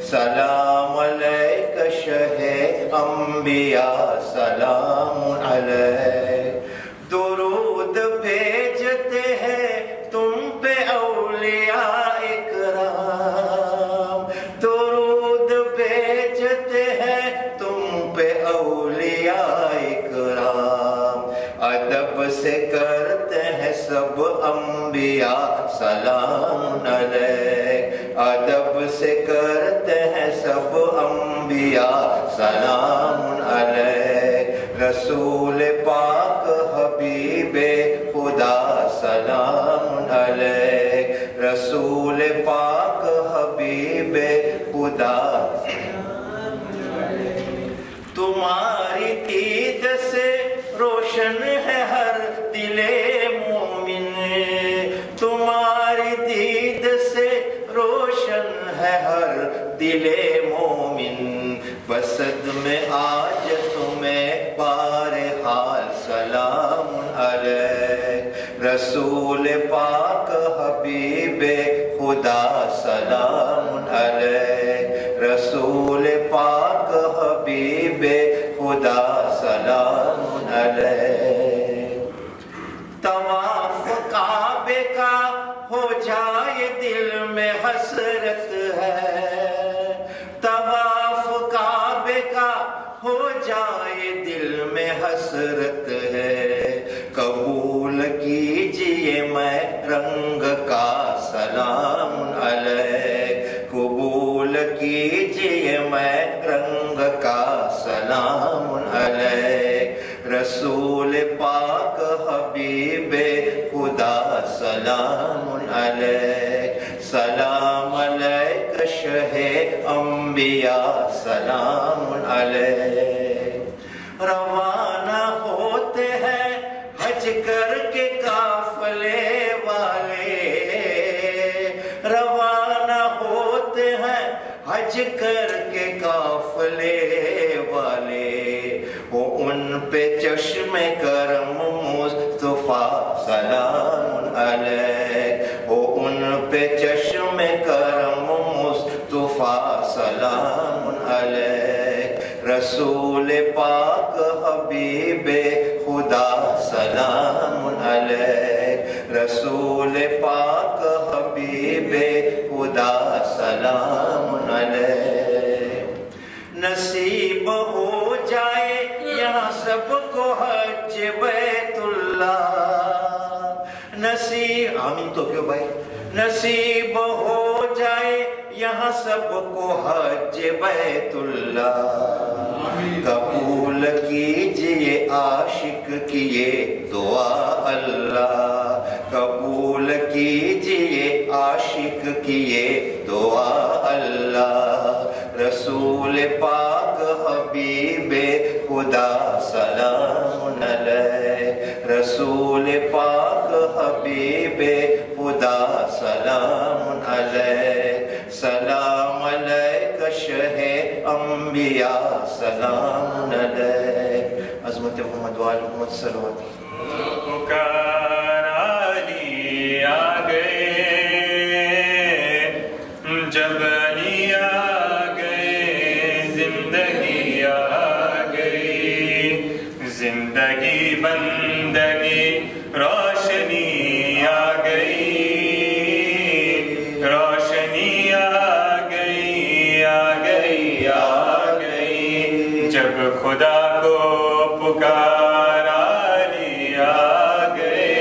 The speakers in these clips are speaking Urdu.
سلام علیک شہ انبیاء سلام علیک. درود بھیجتے ہیں تم پہ اولیاء اکرام. درود بھیجتے ہیں تم پہ اولیاء اکرام. ادب سے کرتے ہیں سب انبیاء سلام علیک. ادب سے کرتے ہیں سب انبیاء سلام علیک. رسول پاک حبیب خدا سلام علیک. رسول پاک حبیب خدا. تمہاری دید سے روشن ہے ہر دل مومن. تمہاری دید سے روشن ہے ہر دل مومن. بسد میں آج تمہیں بار حال سلام علیک. رسول پاک حبیب خدا سلام علیک. رسول پاک حبیب خدا سلام علیک. طواف کعبے کا ہو جائے دل میں حسرت ہے. طواف کعبے کا ہو جائے دل میں حسرت ہے. قبول کیجئے میں رنگ کا سلام علیک. قبول کیجئے میں رنگ کا سلام علیک. رسول پاک حبیب خدا سلام علیک. سلام علیک شہ انبیاء سلام علیک. روانہ ہوتے ہیں حج کر کے قافلے والے. روانہ ہوتے ہیں حج کر کے قافلے والے. وہ ان پہ چشم کرم مصطفیٰ سلام علیک. وہ ان پہ چشم کرم مصطفیٰ سلام علیک. رسول پاک حبیب خدا سلام علیک. رسول پاک حبیب خدا سلام علیک. نصیب ہو جائے یہاں سب کو حج بیت اللہ. نصیب آمین تو کیوں بھائی. نصیب ہو جائے یہاں سب کو حج بیت اللہ. قبول کیجئے عاشق کی یہ دعا اللہ. قبول کیجئے عاشق کی یہ دعا اللہ. رسول پاک حبیب خدا سلام علیک. رسول پاک حبیب خدا سلام علیک. سلام علیک شہ انبیاء سلام علیک. عظمت محمد وآل محمد صلوات. پکار علی آ گئے جب علی آ گئے زندگی آ گئی. زندگی بندگی روشنی آ گئی. روشنی آ گئی آ گئی آ گئی. جب خدا کو پکارا علی آ گئے.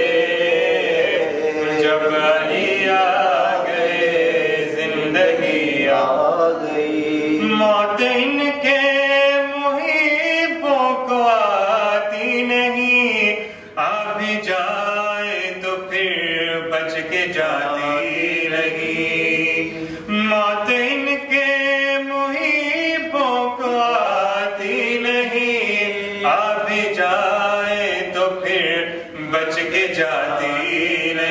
جب علی آ گئے زندگی آ گئی. موت ان کے محبوں کو آتی نہیں. آ بھی جائے تو پھر بچ کے جاتی رہی. موت ان کے محبوں کو آتی نہیں. آ بھی جائے تو پھر بچ کے جاتی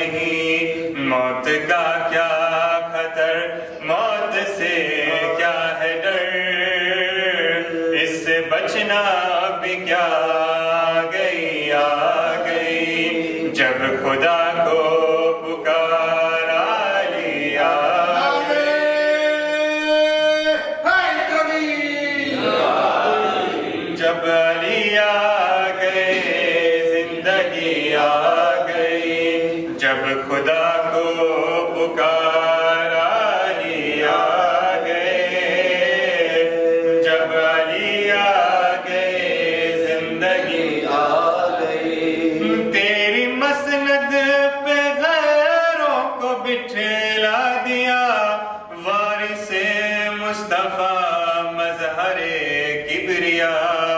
نہیں. موت کا کیا خطر موت سے کیا مصطفیٰ مظہر کبریا،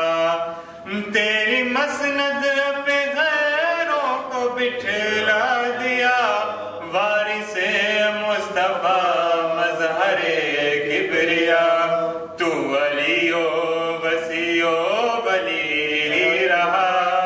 تیری مسند پہ غیروں کو بٹھلا دیا، وارث مصطفیٰ مظہر کبریا، تو ولی و وسیع و ولی رہا،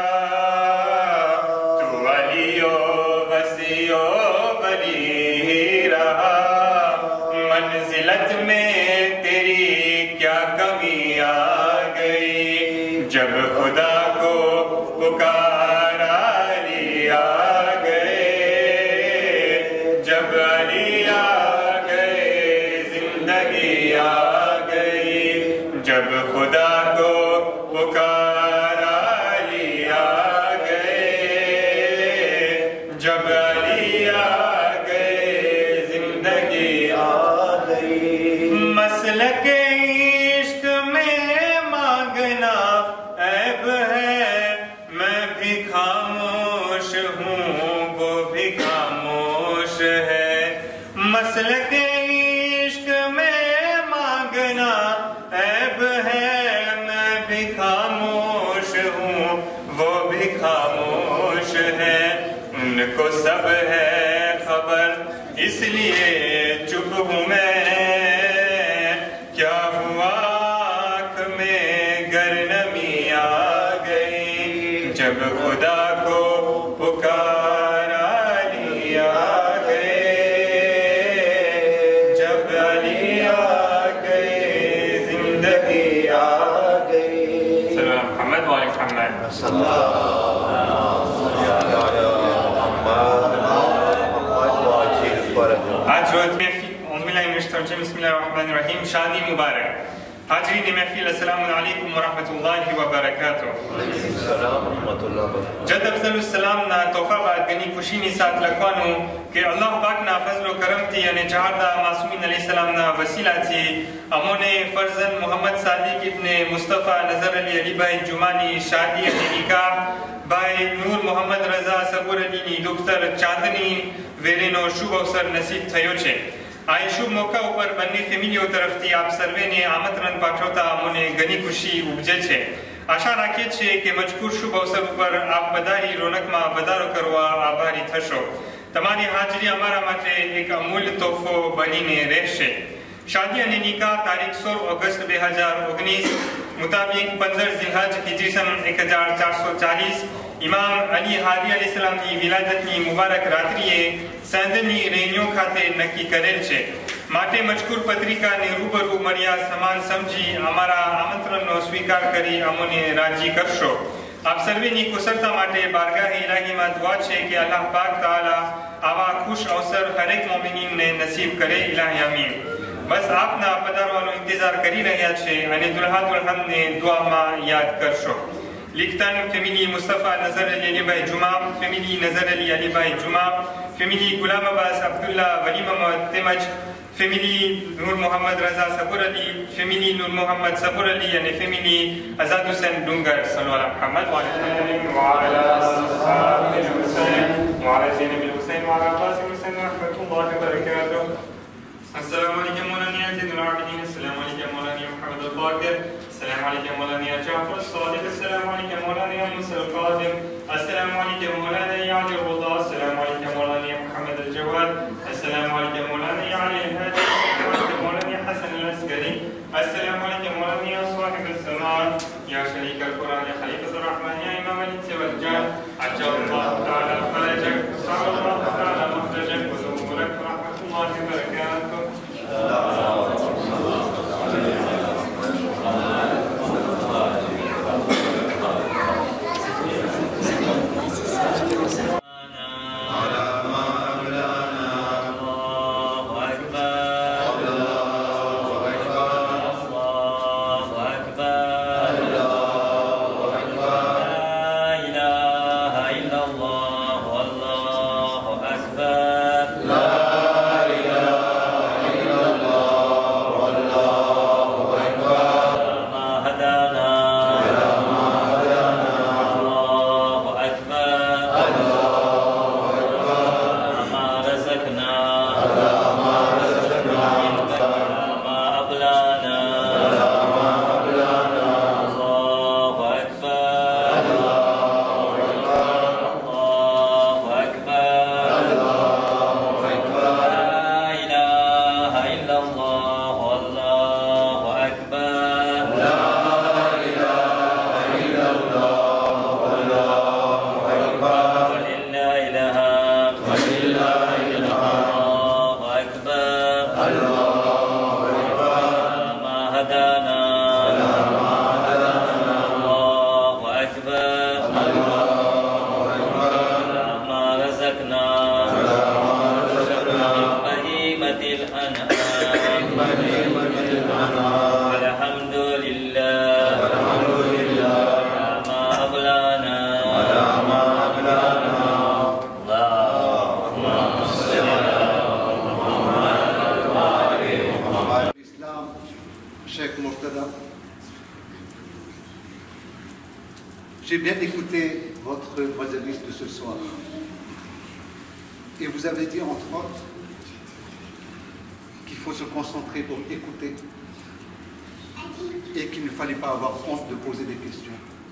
تو ولی و وسیع و ولی رہا، منزلت میں تیری کیا کمی آ گئی، جب خدا کو پکارا علی آ گئے، جب علی آ گئے زندگی آ گئی، جب خدا کو پکارا علی آ گئے، جب علی آ گئے زندگی آ گئی، مسلک عشق میں مانگنا عیب ہے، میں بھی خاموش ہوں وہ بھی خاموش ہے، مسلک عشق میں مانگنا عیب ہے، میں بھی خاموش ہوں وہ بھی خاموش ہے، ان کو سب ہے خبر اس لیے چپ ہوں میں، کیا ہوا آنکھ میں گر نمی آ گئی، جب خدا کو پکارا علی آ گئے، جب علی آ گئے زندگی آ گئی، صلی اللہ محمد و علی محمد صلی اللہ آج روز محفل بسم اللہ الرحمن الرحیم، شادی مبارک۔ حاضرین محفل السلام علیکم ورحمۃ اللہ وبرکاتہ۔ السلام ورحمۃ اللہ وبرکاتہ۔ جد افضل السلام نا توفہ بعد گنی خوشی نی ساتھ لکوانو کہ اللہ پاک نا فضل و کرم تھی یعنی چہار دا معصومین علیہ السلام نا وسیلہ تھی امون فرزن محمد صادق ابن مصطفیٰ نظر علی علی بھائی جمانی شادی نکاح بھائی نور محمد رضا صبر علی نی دختر چاندنی ویرینو شوب اوسر نصیب تھیو چھے۔ آئی شوب موقع اوپر بنی فیملیو طرف تھی آپ سروے نے آمنترن پاٹھوتا امونے گنی خوشی اپجے چھے۔ آشا راکھے چھے کہ مجکور شوب اوسر اوپر آپ بداری رونق ما بدارو کروا آباری تھشو۔ تمہاری حاضری ہمارا ماتے ایک امول توفو بنینے رہشے۔ شادی نے نکاح تاریخ 16 اگست 2019 مطابق 15 ذی الحج ہجری سن 1440 امام علی ہادی علیہ السلام کی ولادت کی مبارک راتریے سندنی رینیوں کھاتے نکی کریل چھے۔ ماتے مجکور پتریکا نے روبرو مریا سمان سمجھی ہمارا آمنترن نو سویکار کری امونے راجی کرشو۔ آپ سروے نی کسرتا ماتے بارگاہ الہی ما دعا چھے کہ اللہ پاک تعالی آوا خوش اوسر ہر ایک مومنین نے نصیب کرے الہی امین۔ بس آپ نا پدر والو انتظار کری رہیا چھے انہیں دلہا دلہن نے دعا ما یاد کرشو۔ لکھتن فیملی مصطفیٰ نظر علی علی بھائی جمعہ، فیملی نظر علی علی بھائی جمعہ، فیملی غلام عباس عبداللہ ولی محمد تمج، فیملی نور محمد رضا صبر علی، فیملی نور محمد صبر علی یعنی فیملی آزاد حسین ڈونگر صلی اللہ علیہ محمد وعلی اصحاب الحسین وعلی زینب الحسین وعلی عباس الحسین رحمۃ اللہ وبرکاتہ۔ السلام علیکم مولانا زین العابدین، السلام علیکم مولانا محمد الباقر، السلام علیکم مولانا جعفر الصادق، السلام علیکم مولانا موسیٰ القادم، السلام علیکم مولانا یعجب اللہ، السلام علیکم مولانا محمد الجواد، السلام علیکم مولانا علی الہادی، السلام علیکم مولانا حسن العسکری، السلام علیکم مولانا صاحب الزمان یا شریک القرآن خلیفۃ الرحمن یا امام الانس والجان، عجل اللہ تعالی فرجک، صلی اللہ تعالی مخرجک وزمورک ورحمۃ اللہ وبرکاتہ۔ Cheikh Murtada, j'ai bien écouté votre majalis de ce soir. Et vous avez dit, entre autres, qu'il faut se concentrer pour écouter et qu'il ne fallait pas avoir honte de poser des questions.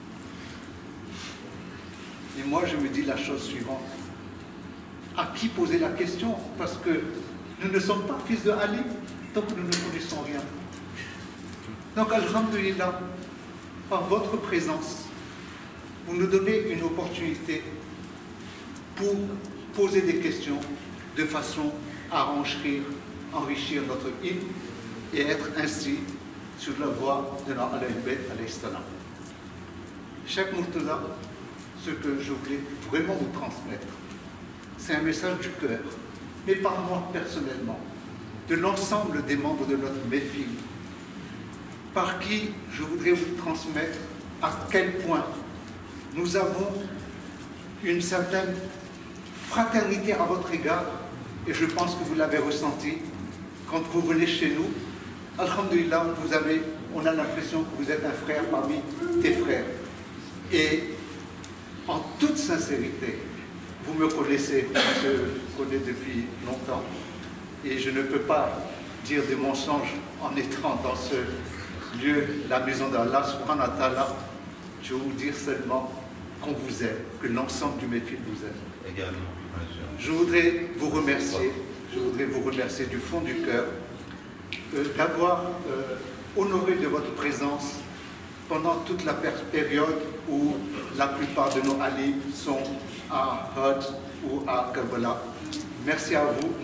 Et moi, je me dis la chose suivante. À qui poser la question? Parce que nous ne sommes pas fils de Ali tant que nous ne connaissons rien. Donc, alhamdulillah, par votre présence, vous nous donnez une opportunité pour poser des questions de façon à enrichir notre ilm et être ainsi sur la voie de notre Ahl-Bayt alayhi salam. Cheikh Murtada, ce que je voulais vraiment vous transmettre, c'est un message du cœur, mais par moi personnellement, de l'ensemble des membres de notre méfile, par qui je voudrais vous transmettre à quel point nous avons une certaine fraternité à votre égard, et je pense que vous l'avez ressenti quand vous venez chez nous. Alhamdulillah, on a l'impression que vous êtes un frère parmi tes frères. Et en toute sincérité, vous me connaissez, je vous connais depuis longtemps, et je ne peux pas dire des mensonges en étant dans ce lieu, la maison d'Allah, subhanahu wa ta'ala. Je vais vous dire seulement qu'on vous aime, que l'ensemble du méfil vous aime. Également. Je voudrais vous remercier du fond du cœur d'avoir honoré de votre présence pendant toute la période où la plupart de nos alliés sont à Hajj ou à Karbala. Merci à vous.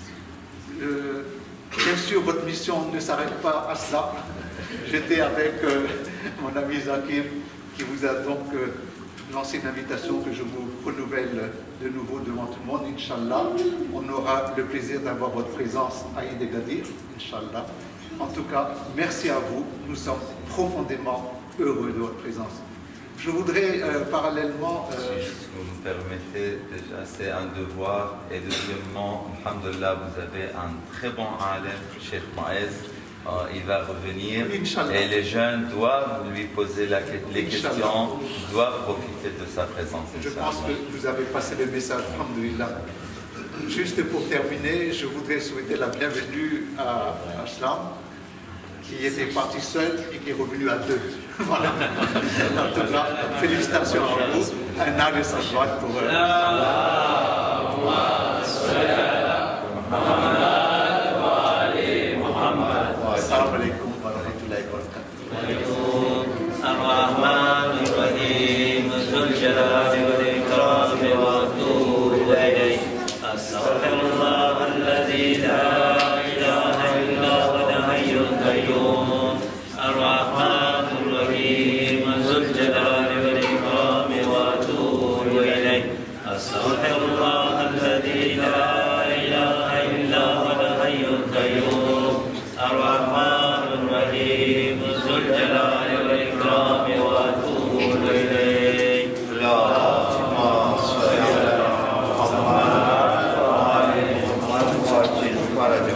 Bien sûr, votre mission ne s'arrête pas à cela. J'étais avec mon ami Zakir qui vous a donc lancé une invitation que je vous renouvelle de nouveau devant tout le monde. Inch'Allah, on aura le plaisir d'avoir votre présence à Eid el-Gadir, Inch'Allah. En tout cas, merci à vous. Nous sommes profondément heureux de votre présence. Je voudrais parallèlement... Si vous me permettez, déjà c'est un devoir. Et deuxièmement, alhamdulillah, vous avez un très bon alim, Cheikh Maez. Il va revenir et les jeunes doivent lui poser les questions, doivent profiter de sa présence. Je pense que vous avez passé le message, alhamdulillah. Juste pour terminer, je voudrais souhaiter la bienvenue à Aslam, qui était parti seul et qui est revenu à deux. Voilà. En tout cas, félicitations à vous. Un âge sans droite pour eux. Assalamu alaikum wa rahmatullahi wa barakatuh. Ar-Rahman Ar-Rahim Zul Jalali wal Ikram wa atubu ilayh. Astaghfirullah alladhi la ilaha illa huwa al-hayyul qayyum. Ar-Rahman Ar-Rahim Zul Jalali wal Ikram wa atubu ilayh. Astaghfirullah alladhi la ilaha illa huwa al-hayyul qayyum. الرحمن الرحيم ذو الجلال والإكرام وأتوب إليه. اللهم صل على محمد وعلى محمد.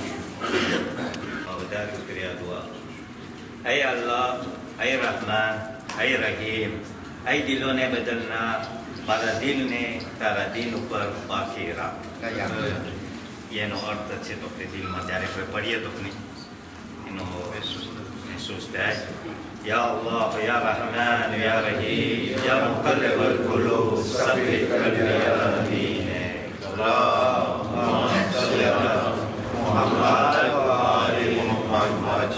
أي الله أي رحمن أي رحيم أي दिलों ने बदलना मारा दिल ने तारा दिन ऊपर बाकी रहा એનો અર્થ છે તો કે દિલમાં જ્યારે કોઈ પડીએ તો એનો મહેસૂસ થાય. યા અલ્લાહ યા રહમાન યા રહીમ યા મુકલ્લિબલ કુલૂબ સબ્બિત કલ્બી યા અમીન. અલ્લાહુમ્મા સલ્લી અલા મુહમ્મદ વ આલિ મુહમ્મદ.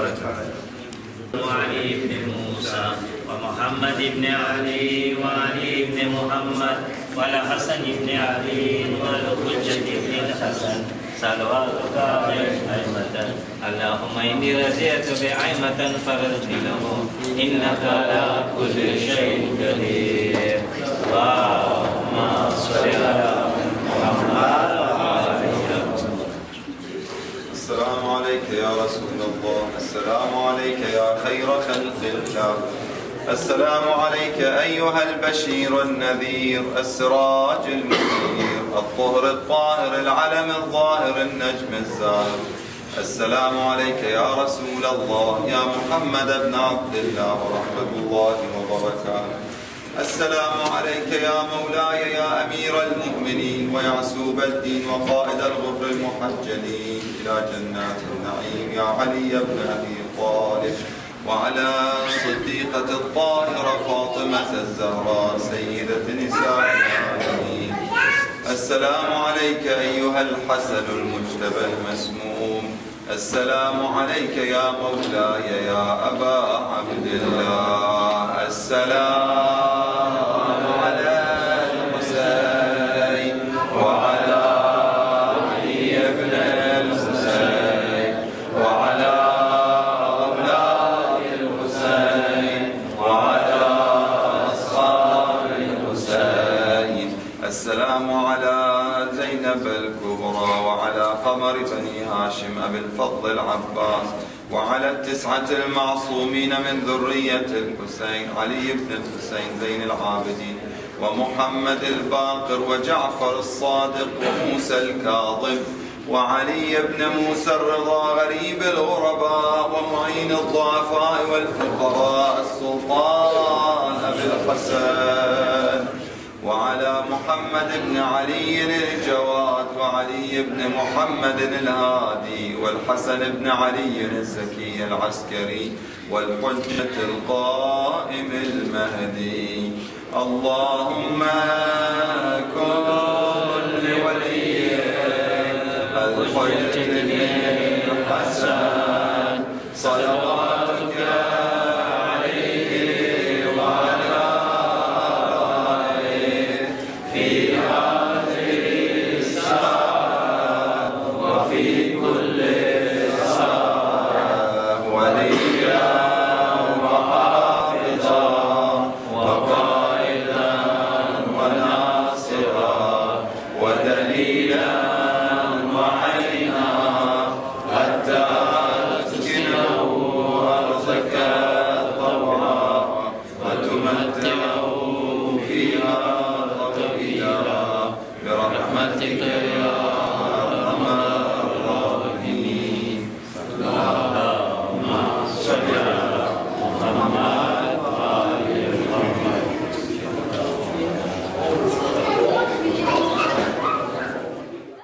وعلي بن موسى ومحمد بن علي وعلي بن محمد والحسن بن علي والحجة بن الحسن صلواتك أئمة. اللهم إني رضيت بعيمة فرجني له إنك على كل شيء قدير. اللهم صل على محمد وعلى محمد. السلام عليك يا رسول الله، السلام عليك يا خير خلق الله، السلام عليك أيها البشير النذير السراج المنير الطهر الطاهر العلم الظاهر النجم الزاهر السلام عليك يا رسول الله يا محمد بن عبد الله ورحمة الله وبركاته. السلام عليك يا مولاي يا أمير المؤمنين ويعسوب الدين وقائد الغر المحجلين إلى جنات النعيم يا علي بن أبي طالب، وعلى الصديقة الطاهرة فاطمة الزهراء سيدة نساء العالمين. السلام عليك أيها الحسن المجتبى المسموم. السلام عليك يا مولاي يا أبا عبد الله. السلام على الحسين وعلى علي بن الحسين وعلى أولاد الحسين وعلى أصحاب الحسين. السلام على زينب الكبرى وعلى قمر بني هاشم أبي الفضل العباس وعلى التسعة المعصومين من ذرية الحسين علي بن الحسين زين العابدين ومحمد الباقر وجعفر الصادق وموسى الكاظم وعلي بن موسى الرضا غريب الغرباء ومعين الضعفاء والفقراء السلطان أبي الحسن وعلى محمد بن علي الجواد وعلي بن محمد الهادي والحسن بن علي الزكي العسكري والحجة القائم المهدي. اللهم كن لوليك الحجة الحسن صلوات